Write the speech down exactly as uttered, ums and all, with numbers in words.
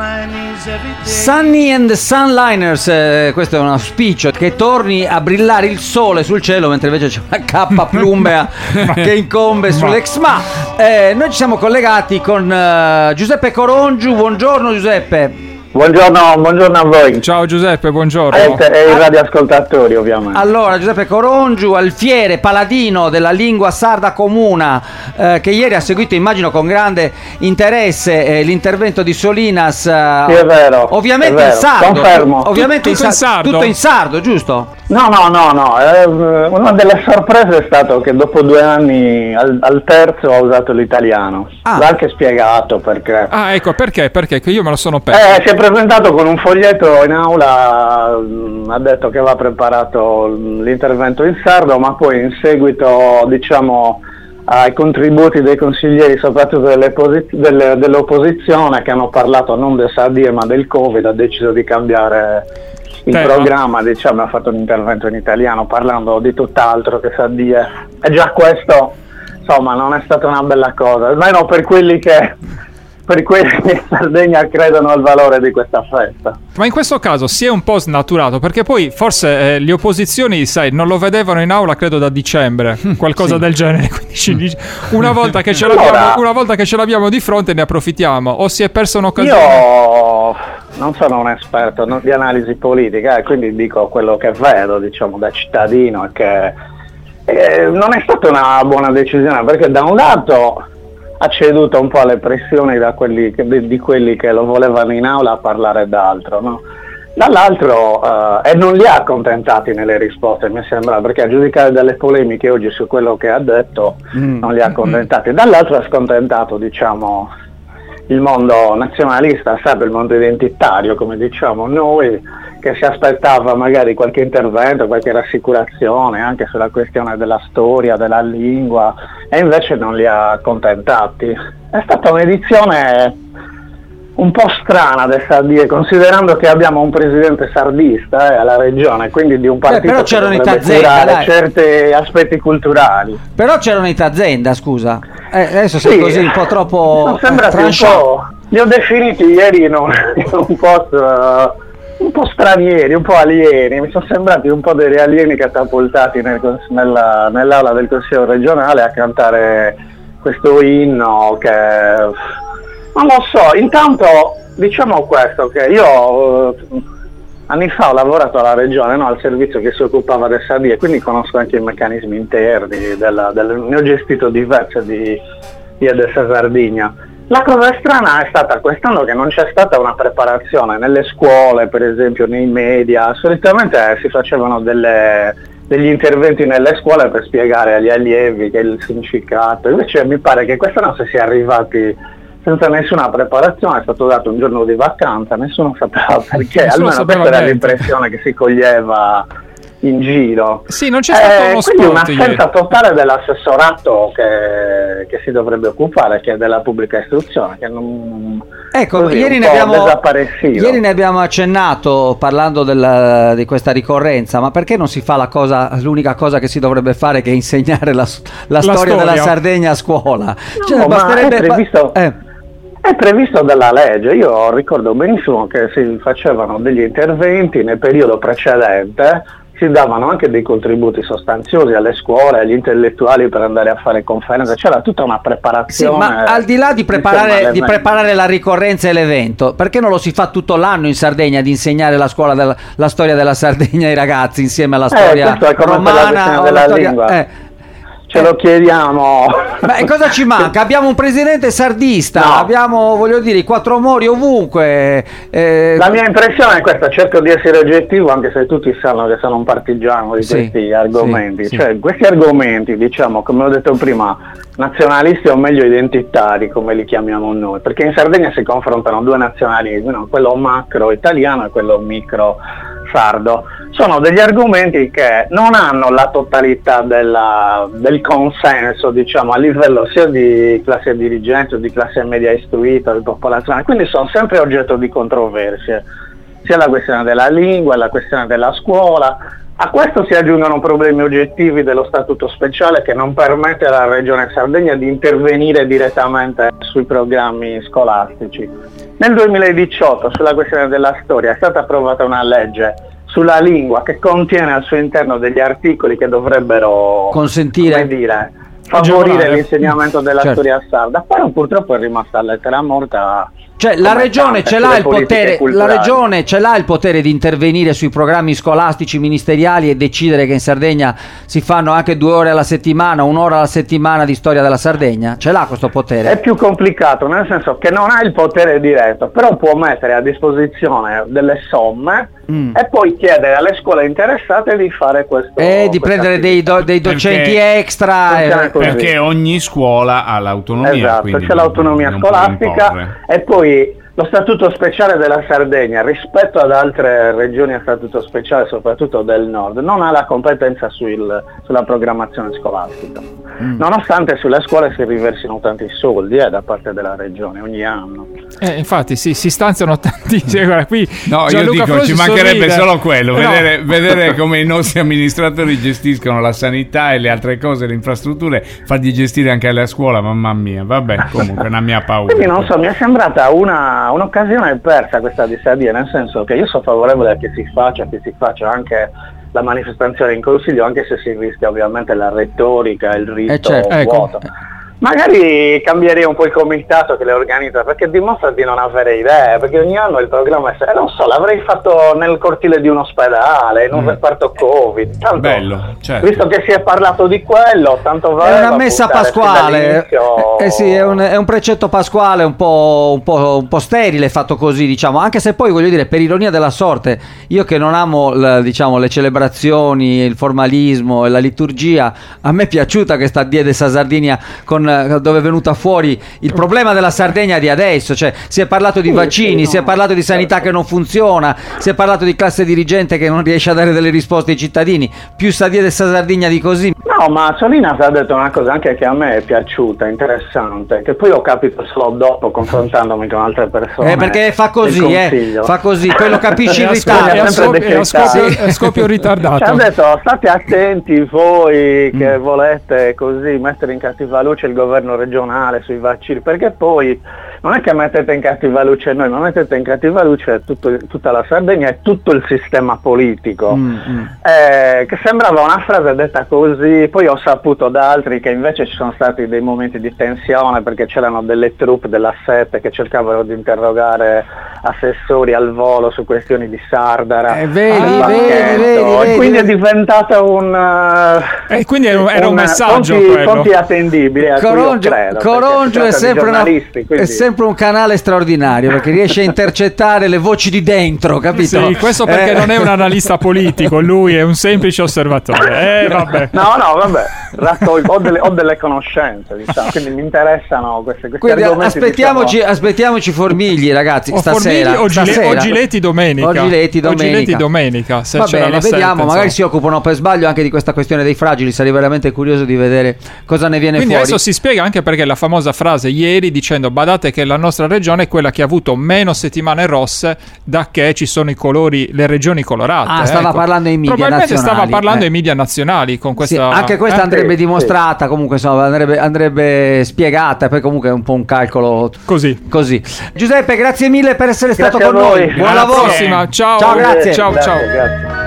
Sunny and the Sunliners, eh, questo è un auspicio, che torni a brillare il sole sul cielo, mentre invece c'è una cappa plumbea che incombe sull'ex. Ma eh, noi ci siamo collegati con uh, Giuseppe Corongiu. Buongiorno Giuseppe. Buongiorno, buongiorno a voi. Ciao Giuseppe, buongiorno. E i radioascoltatori ovviamente. Allora, Giuseppe Corongiu, alfiere, paladino della lingua sarda comuna, eh, che ieri ha seguito, immagino con grande interesse, eh, l'intervento di Solinas. Eh, sì, è vero. Ovviamente è vero. in sardo. Confermo. Ovviamente tutto, in, in sardo. Tutto in sardo, giusto? No, no, no, no. Eh, una delle sorprese è stato che dopo due anni al, al terzo ho usato l'italiano. Ah. L'ho anche spiegato perché. Ah, ecco, perché? Perché? Che io me lo sono perso. Eh, si è presentato con un foglietto in aula, mh, ha detto che aveva preparato l'intervento in sardo, ma poi in seguito, diciamo, ai contributi dei consiglieri, soprattutto delle posi- delle, dell'opposizione, che hanno parlato non del Sardie ma del Covid, ha deciso di cambiare il Tema. programma, diciamo, ha fatto un intervento in italiano parlando di tutt'altro che Sardie. E già questo, insomma, non è stata una bella cosa, almeno per quelli che per quelli che in Sardegna credono al valore di questa festa. Ma in questo caso si è un po' snaturato, perché poi forse eh, le opposizioni, sai, non lo vedevano in aula credo da dicembre, qualcosa Sì. del genere. Quindi ci dice, una volta che ce Allora, l'abbiamo, una volta che ce l'abbiamo di fronte ne approfittiamo. O si è persa un'occasione. Io non sono un esperto no, di analisi politica, e quindi dico quello che vedo, diciamo, da cittadino, è che eh, non è stata una buona decisione, perché da un lato ha ceduto un po' alle pressioni da quelli che, di, di quelli che lo volevano in aula a parlare d'altro, no? Dall'altro, eh, e non li ha accontentati nelle risposte, mi sembra, perché a giudicare dalle polemiche oggi su quello che ha detto mm. non li ha accontentati. Dall'altro ha scontentato, diciamo, il mondo nazionalista, sarebbe il mondo identitario, come diciamo noi, che si aspettava magari qualche intervento, qualche rassicurazione anche sulla questione della storia, della lingua, e invece non li ha accontentati. È stata un'edizione un po' strana del Sardie, considerando che abbiamo un presidente sardista eh, alla regione, quindi di un partito Beh, però che c'erano i dovrebbe Tazzenda, curare dai. certi aspetti culturali. Però c'erano i Tazzenda, scusa. Eh, adesso Sì, sei così un po' troppo sono sembrati un po', li ho definiti ieri in un, in un post uh, un po' stranieri, un po' alieni, mi sono sembrati un po' degli alieni catapultati nel, nella, nell'aula del Consiglio regionale a cantare questo inno che non lo so. Intanto diciamo questo, che io uh, anni fa ho lavorato alla regione, no, al servizio che si occupava del Sardie, quindi conosco anche i meccanismi interni, della, della, ne ho gestito diverse di, di adesso Sardegna. La cosa strana è stata quest'anno che non c'è stata una preparazione nelle scuole, per esempio nei media. Solitamente si facevano delle, degli interventi nelle scuole per spiegare agli allievi che il significato, invece mi pare che quest'anno si sia arrivati senza nessuna preparazione, è stato dato un giorno di vacanza, nessuno sapeva perché, Nessuno almeno sapeva questa era niente. l'impressione che si coglieva in giro. Sì, non c'è stato eh, uno quindi spot un'assenza ieri. totale dell'assessorato che, che si dovrebbe occupare, che è della pubblica istruzione, che non, Ecco, così, ieri un ne, po' abbiamo, desaparecido. ieri ne abbiamo accennato parlando del, di questa ricorrenza, ma perché non si fa la cosa, l'unica cosa che si dovrebbe fare, che è insegnare la, la, storia, storia. della Sardegna a scuola? No, ma basterebbe è previsto- eh. È previsto dalla legge. Io ricordo benissimo che si facevano degli interventi nel periodo precedente, si davano anche dei contributi sostanziosi alle scuole, agli intellettuali per andare a fare conferenze, c'era tutta una Sì, preparazione. ma al di là di preparare, insomma, di preparare la ricorrenza e l'evento, perché non lo si fa tutto l'anno in Sardegna, di insegnare la scuola della, la storia della Sardegna ai ragazzi insieme alla storia Eh, questo è come per la romana questione o della la storia, lingua. eh. Ce lo chiediamo. Beh, cosa ci manca? Abbiamo un presidente sardista, No. abbiamo, voglio dire, i quattro mori ovunque. eh, La mia impressione è questa, cerco di essere oggettivo, anche se tutti sanno che sono un partigiano di Sì, questi argomenti. sì, Cioè, questi argomenti, diciamo, come ho detto prima, nazionalisti o meglio identitari, come li chiamiamo noi, perché in Sardegna si confrontano due nazionalismi, no? Quello macro italiano e quello micro sardo. Sono degli argomenti che non hanno la totalità della, del consenso, diciamo, a livello sia di classe dirigente o di classe media istruita, di popolazione, quindi sono sempre oggetto di controversie, sia la questione della lingua, la questione della scuola. A questo si aggiungono problemi oggettivi dello statuto speciale che non permette alla Regione Sardegna di intervenire direttamente sui programmi scolastici. Nel duemiladiciotto sulla questione della storia è stata approvata una legge sulla lingua che contiene al suo interno degli articoli che dovrebbero consentire, come dire, favorire l'insegnamento della certo. storia sarda, però purtroppo è rimasta a lettera morta. Cioè la regione ce l'ha il potere, la regione ce l'ha il potere di intervenire sui programmi scolastici ministeriali e decidere che in Sardegna si fanno anche due ore alla settimana, un'ora alla settimana di storia della Sardegna? Ce l'ha questo potere? È più complicato, nel senso che non ha il potere diretto, però può mettere a disposizione delle somme mm. e poi chiedere alle scuole interessate di fare questo. E di prendere dei, do, dei docenti perché, extra. E, perché ogni scuola ha l'autonomia. Esatto, c'è l'autonomia scolastica e poi lo statuto speciale della Sardegna rispetto ad altre regioni a statuto speciale, soprattutto del nord, non ha la competenza sul, sulla programmazione scolastica, mm. nonostante sulle scuole si riversino tanti soldi eh, da parte della regione ogni anno. Eh, infatti sì, si stanziano tantissimi. Guarda, qui no, Gianluca io dico Frosi ci mancherebbe sorride. Solo quello, no. vedere, vedere come i nostri amministratori gestiscono la sanità e le altre cose, le infrastrutture, fargli gestire anche alla scuola, mamma mia. Vabbè, comunque è una mia paura. Quindi non so, mi è sembrata una un'occasione persa questa di Sardia, nel senso che io sono favorevole a che si faccia, che si faccia anche la manifestazione in consiglio, anche se si rischia ovviamente la retorica, il rito eh certo, vuoto. Ecco. Magari cambierei un po' il comitato che le organizza, perché dimostra di non avere idee, perché ogni anno il programma è, eh, non so, l'avrei fatto nel cortile di un ospedale, in un mm. reparto Covid, tanto, bello, certo. visto che si è parlato di quello, tanto valeva. È una messa pasquale, eh, eh sì, è un, è un precetto pasquale un po', un, po', un po' sterile fatto così, diciamo, anche se poi voglio dire, per ironia della sorte, io che non amo l, diciamo, le celebrazioni, il formalismo e la liturgia, a me è piaciuta questa Dia de Sardinia con dove è venuta fuori il problema della Sardegna di adesso, cioè si è parlato di vaccini, si è parlato di sanità che non funziona, si è parlato di classe dirigente che non riesce a dare delle risposte ai cittadini, più sta Dia de Sardegna di così. No, ma Solinas ha detto una cosa anche che a me è piaciuta, interessante, che poi ho capito solo dopo confrontandomi con altre persone. Eh, perché fa così, eh, fa così, poi lo capisci in ritardo. È a scoppio, scoppio, scoppio ritardato. Ci ha detto state attenti voi che mm. volete così mettere in cattiva luce il governo regionale sui vaccini, perché poi non è che mettete in cattiva luce noi, ma mettete in cattiva luce tutto, tutta la Sardegna e tutto il sistema politico. Mm, mm. Eh, che sembrava una frase detta così, poi ho saputo da altri che invece ci sono stati dei momenti di tensione perché c'erano delle troupe della sette che cercavano di interrogare assessori al volo su questioni di Sardara. Eh, vedi, vedi, vedi, e quindi è diventato un e eh, quindi era un, era un, un messaggio fonti, fonti attendibili a Corongio, cui io credo, Corongio è sempre, una, quindi... è sempre un canale straordinario perché riesce a intercettare le voci di dentro, capito? Sì, questo perché eh. non è un analista politico, lui è un semplice osservatore. Eh, vabbè. No, no, vabbè, ho delle, ho delle conoscenze, diciamo, quindi mi interessano queste, questi quindi argomenti. Aspettiamoci, diciamo... aspettiamoci Formigli, ragazzi, o stasera. Formigli o, Gile, stasera. o Giletti domenica. O Giletti domenica. O Giletti domenica se Va c'era bene, la vediamo, sette, magari si occupano per sbaglio anche di questa questione dei fragili, sarei veramente curioso di vedere cosa ne viene Quindi fuori. adesso si spiega anche perché la famosa frase ieri dicendo badate che la nostra regione è quella che ha avuto meno settimane rosse da che ci sono i colori, le regioni colorate. Ah, stava ecco. parlando ai media Probabilmente nazionali. stava parlando eh. ai media nazionali con questa... Sì, anche questa eh? andrebbe sì, dimostrata, sì. Comunque insomma andrebbe, andrebbe spiegata, poi comunque è un po' un calcolo così. così. Giuseppe, grazie mille per essere Grazie stato con voi. noi. Buon Alla lavoro. prossima. Ciao. Ciao, grazie. Ciao, grazie, ciao. Grazie.